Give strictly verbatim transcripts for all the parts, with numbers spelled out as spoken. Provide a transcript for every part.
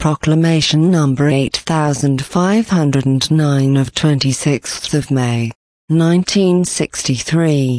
Proclamation number eight thousand five hundred nine of twenty-sixth of May, nineteen sixty-three.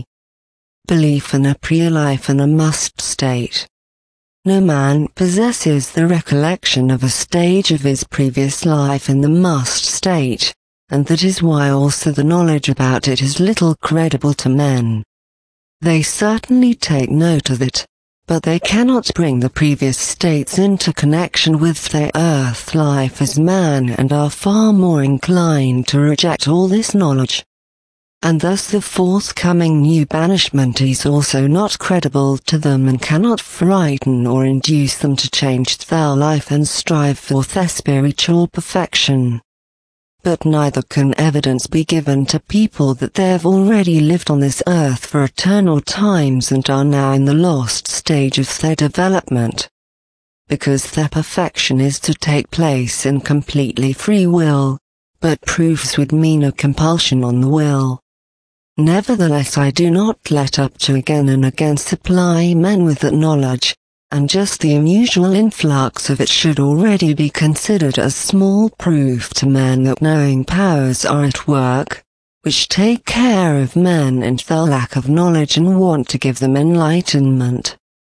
Belief in a pre-life and a must state. No man possesses the recollection of a stage of his previous life in the must state, and that is why also the knowledge about it is little credible to men. They certainly take note of it, but they cannot bring the previous states into connection with their earth life as man and are far more inclined to reject all this knowledge. And thus the forthcoming new banishment is also not credible to them and cannot frighten or induce them to change their life and strive for their spiritual perfection. But neither can evidence be given to people that they have already lived on this earth for eternal times and are now in the lost stage of their development, because their perfection is to take place in completely free will, but proofs would mean a compulsion on the will. Nevertheless, I do not let up to again and again supply men with that knowledge, and just the unusual influx of it should already be considered as small proof to men that knowing powers are at work, which take care of men and their lack of knowledge and want to give them enlightenment.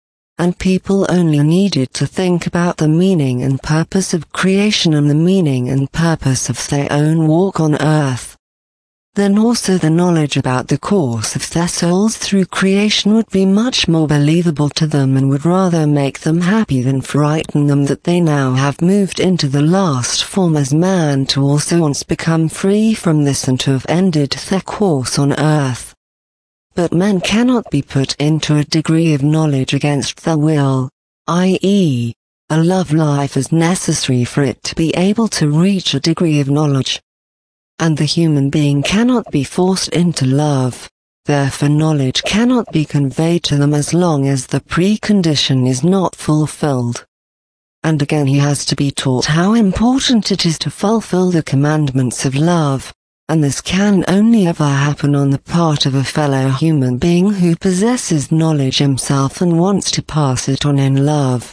And people only needed to think about the meaning and purpose of creation and the meaning and purpose of their own walk on earth. Then also the knowledge about the course of their souls through creation would be much more believable to them and would rather make them happy than frighten them that they now have moved into the last form as man to also once become free from this and to have ended their course on earth. But men cannot be put into a degree of knowledge against their will, that is, a love life is necessary for it to be able to reach a degree of knowledge. And the human being cannot be forced into love, therefore knowledge cannot be conveyed to them as long as the precondition is not fulfilled. And again he has to be taught how important it is to fulfill the commandments of love, and this can only ever happen on the part of a fellow human being who possesses knowledge himself and wants to pass it on in love.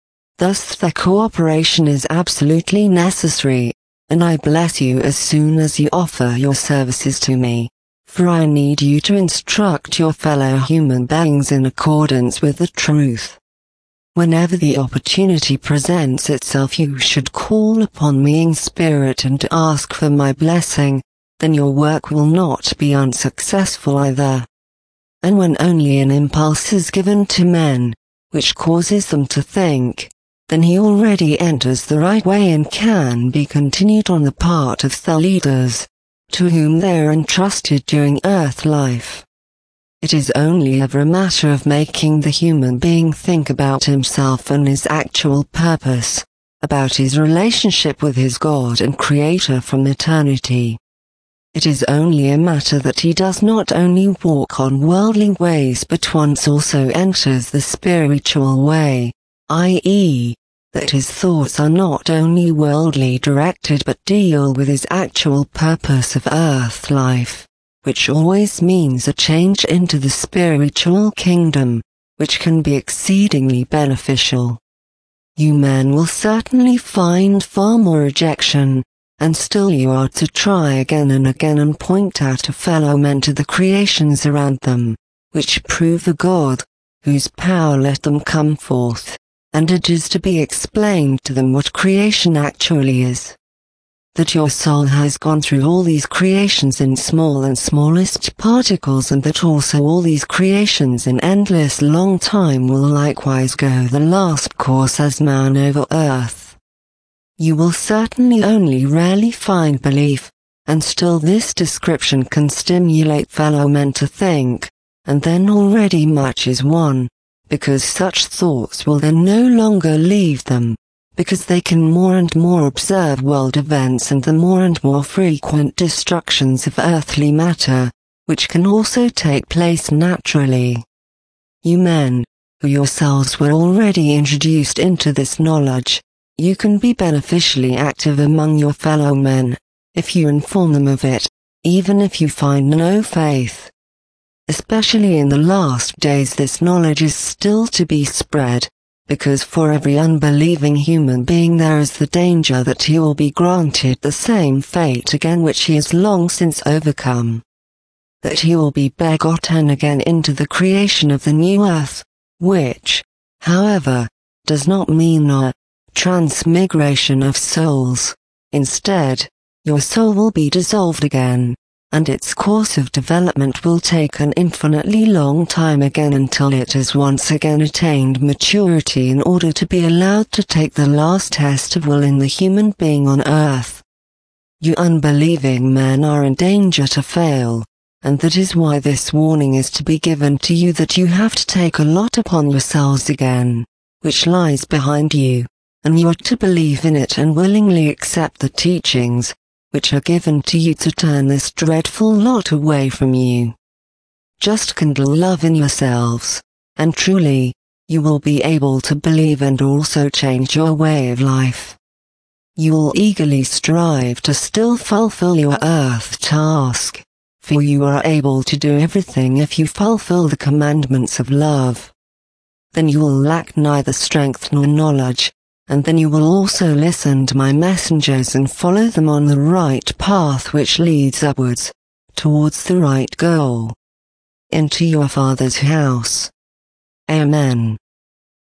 Thus their cooperation is absolutely necessary. And I bless you as soon as you offer your services to me, for I need you to instruct your fellow human beings in accordance with the truth. Whenever the opportunity presents itself, you should call upon me in spirit and ask for my blessing, then your work will not be unsuccessful either. And when only an impulse is given to men, which causes them to think, then he already enters the right way and can be continued on the part of the leaders, to whom they are entrusted during earth life. It is only ever a matter of making the human being think about himself and his actual purpose, about his relationship with his God and Creator from eternity. It is only a matter that he does not only walk on worldly ways but once also enters the spiritual way, that is, that his thoughts are not only worldly directed but deal with his actual purpose of earth life, which always means a change into the spiritual kingdom, which can be exceedingly beneficial. You men will certainly find far more rejection, and still you are to try again and again and point out to fellow men to the creations around them, which prove the God, whose power let them come forth. And it is to be explained to them what creation actually is. That your soul has gone through all these creations in small and smallest particles, and that also all these creations in endless long time will likewise go the last course as man over earth. You will certainly only rarely find belief, and still this description can stimulate fellow men to think, and then already much is won. Because such thoughts will then no longer leave them, because they can more and more observe world events and the more and more frequent destructions of earthly matter, which can also take place naturally. You men, who yourselves were already introduced into this knowledge, you can be beneficially active among your fellow men, if you inform them of it, even if you find no faith. Especially in the last days this knowledge is still to be spread, because for every unbelieving human being there is the danger that he will be granted the same fate again which he has long since overcome. That he will be begotten again into the creation of the new earth, which, however, does not mean a transmigration of souls. Instead, your soul will be dissolved again, and its course of development will take an infinitely long time again until it has once again attained maturity in order to be allowed to take the last test of will in the human being on earth. You unbelieving men are in danger to fail, and that is why this warning is to be given to you that you have to take a lot upon yourselves again, which lies behind you, and you are to believe in it and willingly accept the teachings, which are given to you to turn this dreadful lot away from you. Just kindle love in yourselves, and truly, you will be able to believe and also change your way of life. You will eagerly strive to still fulfill your earth task, for you are able to do everything if you fulfill the commandments of love. Then you will lack neither strength nor knowledge, and then you will also listen to my messengers and follow them on the right path which leads upwards, towards the right goal, into your Father's house. Amen.